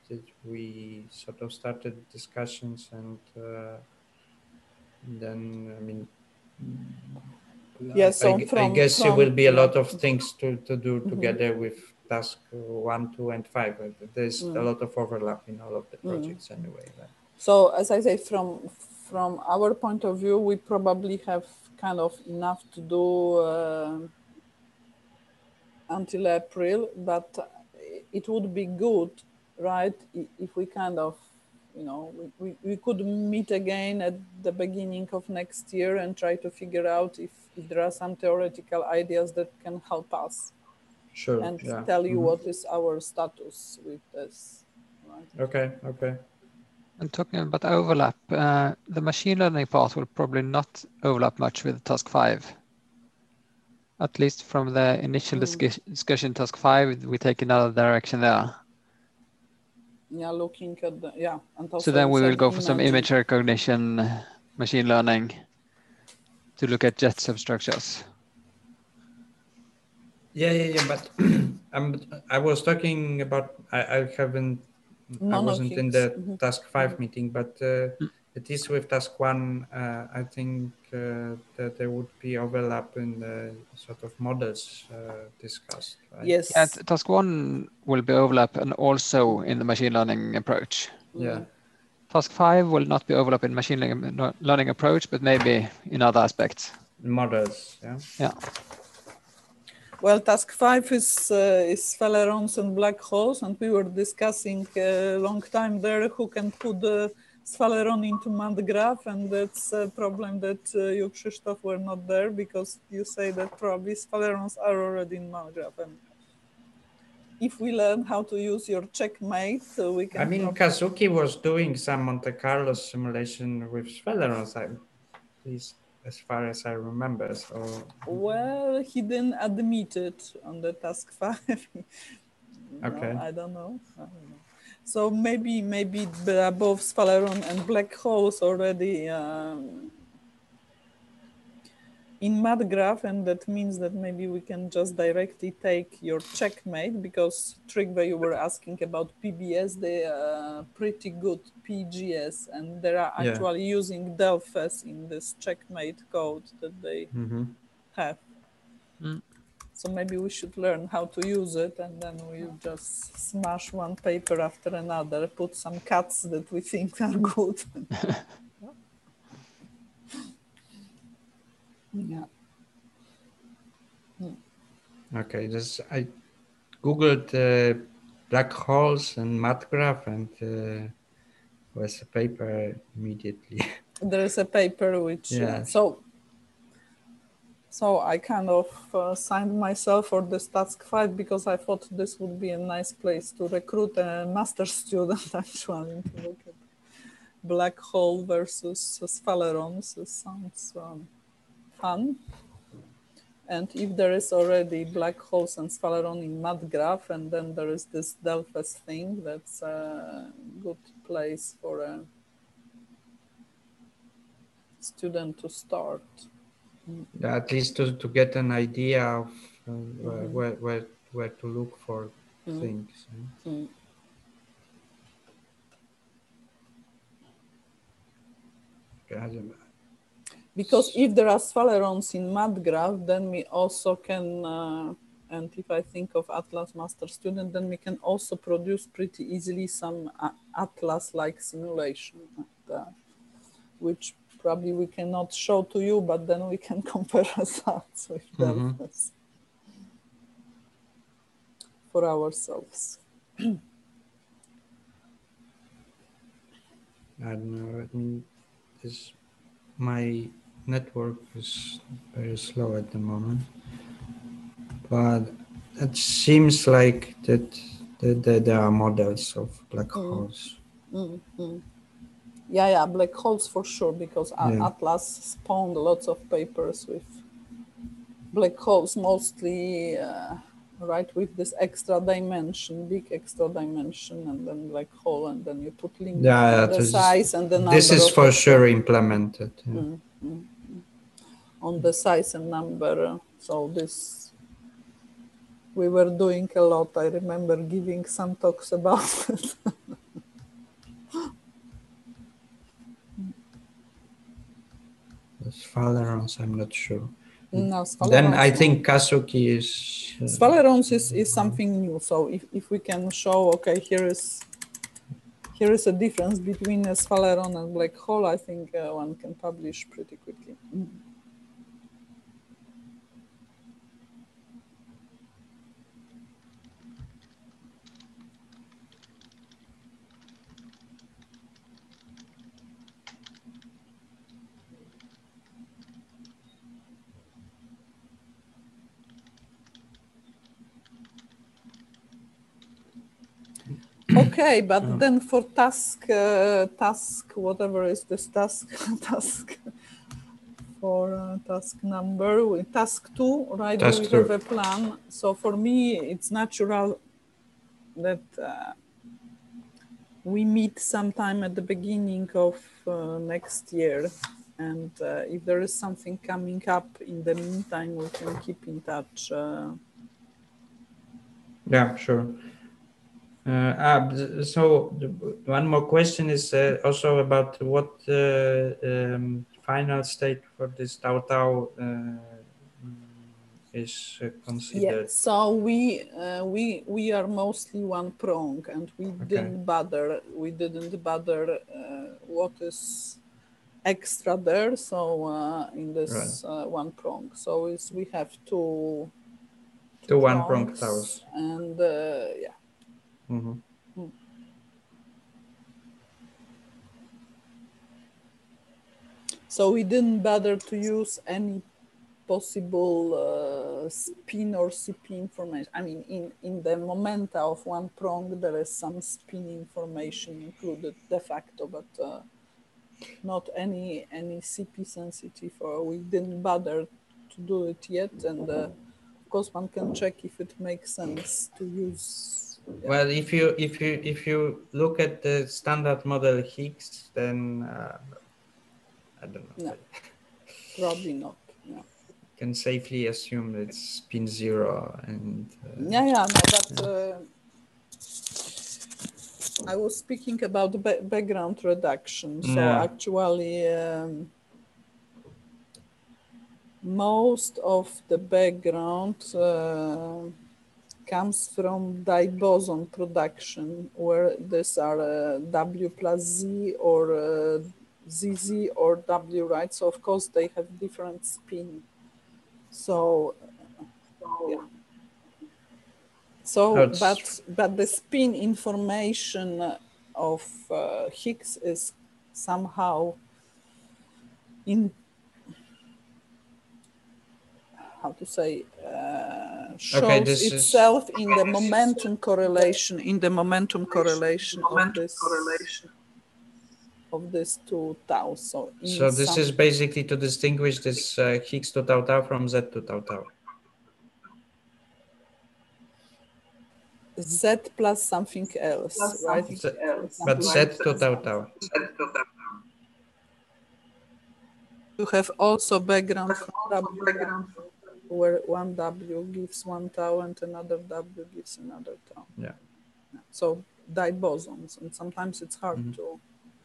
we sort of started discussions, and then I mean, Yeah, so I guess it will be a yeah. lot of things to do together with task 1, 2, and 5. There's a lot of overlap in all of the projects anyway. Right? So as I say, from our point of view, we probably have kind of enough to do until April, but it would be good, right, if we kind of, we could meet again at the beginning of next year and try to figure out if there are some theoretical ideas that can help us. Sure. And Yeah. tell you what is our status with this. Right? Okay. And talking about overlap, the machine learning part will probably not overlap much with task 5. At least from the initial discussion, task 5, we take another direction there. Yeah, looking at the, yeah. And also so then we will go for some image recognition, machine learning, to look at jet substructures. Yeah. But I was talking about, I wasn't in the task 5 meeting, but it is with task 1. I think that there would be overlap in the sort of models discussed. Right? Yes. Yeah, task 1 will be overlap and also in the machine learning approach. Yeah. Task 5 will not be overlap in machine learning approach, but maybe in other aspects. Models, yeah. Yeah. Well, task 5 is sphalerons and black holes, and we were discussing a long time there who can put the sphalerons into MATLAB, and that's a problem that you, Krzysztof, were not there because you say that probably sphalerons are already in MATLAB. And if we learn how to use your checkmate, so we can. I mean, Kazuki was doing some Monte Carlo simulation with sphalerons, at least as far as I remember. So. Well, he didn't admit it on the task 5. Okay. No, I don't know. So maybe both sphalerons and black holes already in MATLAB, and that means that maybe we can just directly take your checkmate, because Trygve, you were asking about PBS, they are pretty good PGS, and they are actually using Delphas in this checkmate code that they have. So maybe we should learn how to use it, and then we'll just smash one paper after another, put some cuts that we think are good. Yeah. Okay, I googled black holes and MATLAB, and was a paper immediately. There is a paper which so I kind of signed myself for this task 5 because I thought this would be a nice place to recruit a master student actually to look at black hole versus sphalerons. It sounds fun. And if there is already black holes and sphalerons in MATLAB, and then there is this Delphas thing, that's a good place for a student to start. At least to get an idea of where to look for things. Because if there are sphalerons in MATLAB, then we also can, and if I think of Atlas Master Student, then we can also produce pretty easily some Atlas-like simulation, which probably we cannot show to you, but then we can compare results with Delphas for ourselves. I don't know. I mean, my network is very slow at the moment, but it seems like that there are models of black holes. Yeah, black holes for sure, because Atlas spawned lots of papers with black holes, mostly right, with this extra dimension, big extra dimension, and then black hole, and then you put limit to the size and the number. This is for sure implemented. On the size and number. So this, we were doing a lot. I remember giving some talks about it. Sphalerons, I'm not sure. No, then I think Kasuki is... Sphalerons is something new. So if we can show, okay, here is a difference between a Sphaleron and black hole, I think one can publish pretty quickly. Okay, but then for task, whatever is this task, for task number, task 2, right? Task we 2. have a plan. So for me, it's natural that we meet sometime at the beginning of next year. And if there is something coming up in the meantime, we can keep in touch. Yeah, sure. So one more question is also about what final state for this Tau Tau is considered. Yeah, so we are mostly one prong, and we didn't bother. We didn't bother what is extra there. So in this one prong, so we have two one prong taus, and yeah. Mm-hmm. So we didn't bother to use any possible spin or CP information. I mean, in the momenta of one prong, there is some spin information included de facto, but not any CP sensitive, or we didn't bother to do it yet. And of course, one can check if it makes sense to use. Yeah. Well, if you look at the standard model Higgs, then I don't know. No, probably not. No. Can safely assume it's spin 0 and no, but I was speaking about background reduction. So actually most of the background comes from diboson production, where these are W plus Z or ZZ or W, right? So of course they have different spin. So yeah. So, but the spin information of Higgs is somehow shows itself in the momentum correlation, of this two tau. So this is basically to distinguish this Higgs to tau tau from Z to tau tau. Z plus something else, right? But Z to tau tau. You have also background from W, where one W gives one tau and another W gives another tau. Yeah. So dibosons, and sometimes it's hard to,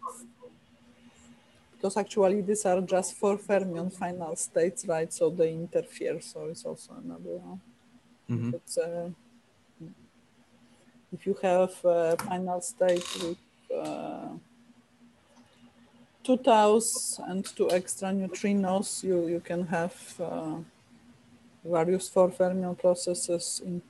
because actually these are just 4 fermion final states, right? So they interfere. So it's also another one. It's if you have a final state with 2 taus and 2 extra neutrinos, you can have various 4 fermion processes in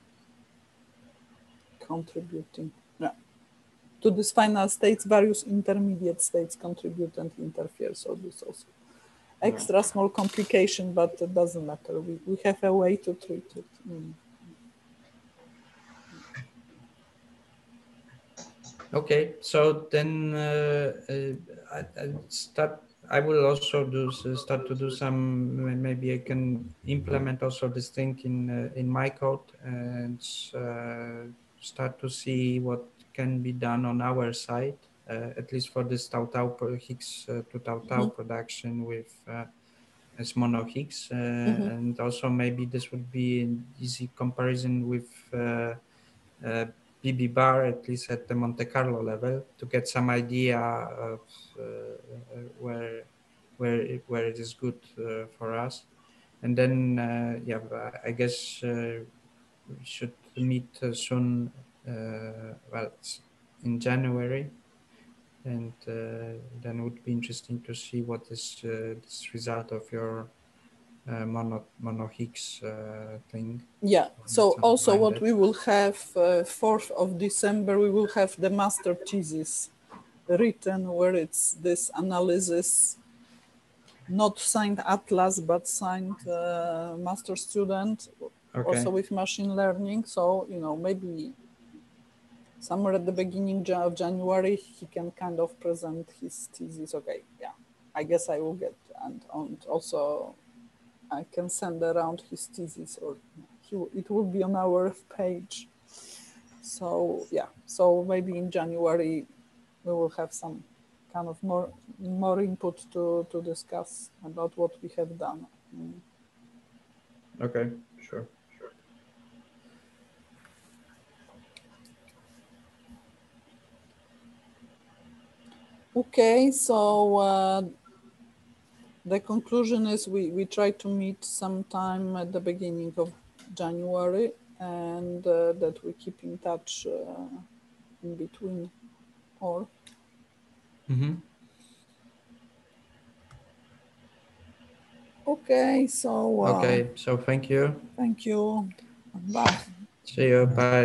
contributing to this final states. Various intermediate states contribute and interfere. So this also extra small complication, but it doesn't matter. We have a way to treat it. Okay, so then I will also start to do some. Maybe I can implement also this thing in my code and start to see what can be done on our side, at least for this tau tau Higgs to tau tau production with as mono Higgs, and also maybe this would be an easy comparison with. BB bar, at least at the Monte Carlo level, to get some idea of where it is good for us. And then, yeah, I guess we should meet soon, well, in January. And then it would be interesting to see what is this result of your mono Higgs thing. Yeah, so also what we will have 4th of December, we will have the master thesis written where it's this analysis, not signed Atlas, but signed master student, also with machine learning. So, you know, maybe somewhere at the beginning of January, he can kind of present his thesis. Okay, yeah, I guess I will get, and also I can send around his thesis, or it will be on our page. So yeah, so maybe in January we will have some kind of more input to discuss about what we have done. Okay, sure. Okay, so the conclusion is we try to meet sometime at the beginning of January, and that we keep in touch in between, or. Okay, so. Okay, so thank you. Thank you. Bye. See you. Bye.